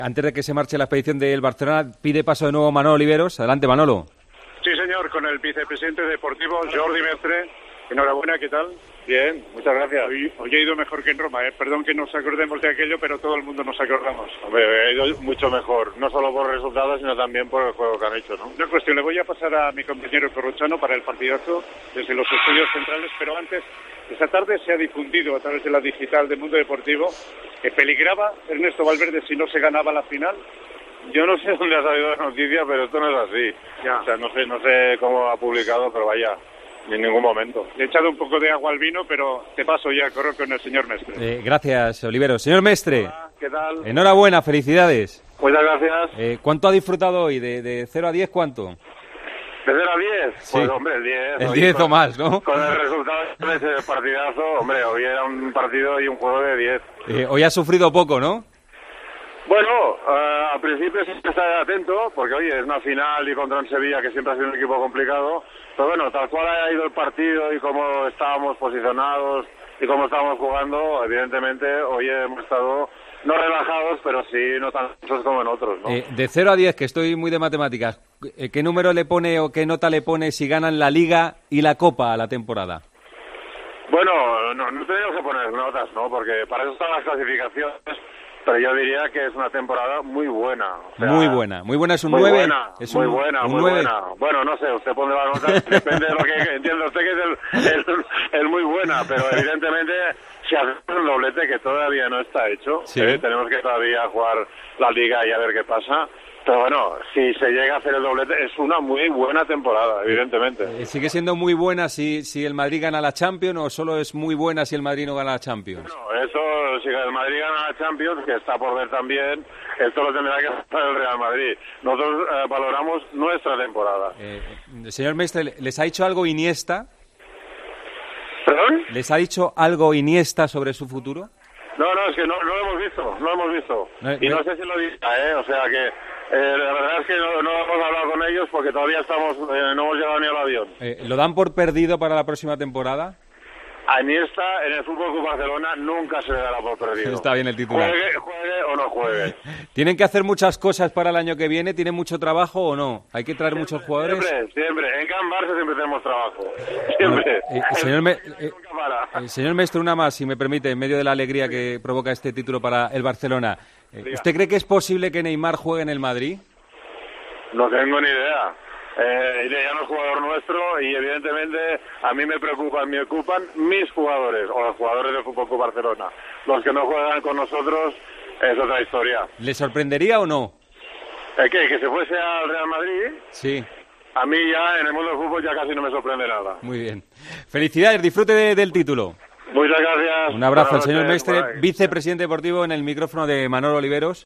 Antes de que se marche la expedición del Barcelona, pide paso de nuevo Manolo Oliveros. Adelante, Manolo. Sí, señor, con el vicepresidente deportivo, Jordi Mestre. Enhorabuena, ¿qué tal? Bien, muchas gracias. Hoy he ido mejor que en Roma, Perdón que nos acordemos de aquello, pero todo el mundo nos acordamos. Hombre, he ido mucho mejor, no solo por resultados, sino también por el juego que han hecho, ¿no? No es cuestión, le voy a pasar a mi compañero Corrochano para el partidazo desde los estudios centrales, pero antes, esta tarde se ha difundido a través de la digital del Mundo Deportivo que peligraba Ernesto Valverde si no se ganaba la final. Yo no sé dónde ha salido la noticia, pero esto no es así. Ya. O sea, no sé cómo ha publicado, pero vaya, en ningún momento. Le he echado un poco de agua al vino, pero te paso ya, corro con el señor Mestre. Gracias, Oliveros. Señor Mestre. Hola, ¿qué tal? Enhorabuena, felicidades. Muchas gracias. ¿Cuánto ha disfrutado hoy? ¿De 0 a 10 cuánto? ¿De 0 a 10? Sí. Pues hombre, el 10. El 10 o más, ¿no? Con el resultado de ese partidazo, hombre, hoy era un partido y un juego de 10. Hoy ha sufrido poco, ¿no? Bueno, al principio sí que estar atento, porque oye, es una final y contra un Sevilla que siempre ha sido un equipo complicado, pero bueno, tal cual ha ido el partido y cómo estábamos posicionados y cómo estábamos jugando, evidentemente hoy hemos estado no relajados, pero sí no tan ansiosos como en otros, ¿no? De 0 a 10, que estoy muy de matemáticas, ¿qué número le pone o qué nota le pone si ganan la Liga y la Copa a la temporada? Bueno, no tenemos que poner notas, ¿no? Porque para eso están las clasificaciones. Pero yo diría que es una temporada muy buena. O sea, muy buena es un 9. Muy buena. Bueno, no sé, usted pone la nota, depende de lo que entienda usted que es el muy buena, pero evidentemente si hacemos un doblete que todavía no está hecho, sí. Tenemos que todavía jugar la Liga y a ver qué pasa. Pero bueno, si se llega a hacer el doblete, es una muy buena temporada, evidentemente. ¿Sigue siendo muy buena si el Madrid gana la Champions o solo es muy buena si el Madrid no gana la Champions? Bueno, eso, si el Madrid gana la Champions, que está por ver también, esto lo tendrá que hacer el Real Madrid. Nosotros valoramos nuestra temporada. Señor Mestre, ¿les ha dicho algo Iniesta? ¿Perdón? ¿Les ha dicho algo Iniesta sobre su futuro? No, es que no lo hemos visto. Y no sé si lo dirá, o sea que la verdad es que no hemos hablado con ellos porque todavía no hemos llegado ni al avión. ¿Lo dan por perdido para la próxima temporada? A Iniesta en el Fútbol Club Barcelona nunca se le dará por perdido. Está bien el titular. Juegue o no juegue. ¿Tienen que hacer muchas cosas para el año que viene? ¿Tienen mucho trabajo o no? ¿Hay que traer muchos jugadores? Siempre. En Can Barça siempre tenemos trabajo. Siempre. Señor Mestre, una más, si me permite, en medio de la alegría que provoca este título para el Barcelona. ¿Usted cree que es posible que Neymar juegue en el Madrid? No tengo ni idea. Ya no es jugador nuestro y evidentemente a mí me ocupan mis jugadores o los jugadores del Fútbol Club Barcelona. Los que no juegan con nosotros es otra historia. ¿Le sorprendería o no? ¿Que se fuese al Real Madrid? Sí. A mí ya en el mundo del fútbol ya casi no me sorprende nada. Muy bien. Felicidades, disfrute del título. Muchas gracias. Un abrazo al señor Mestre, vicepresidente deportivo, en el micrófono de Manolo Oliveros.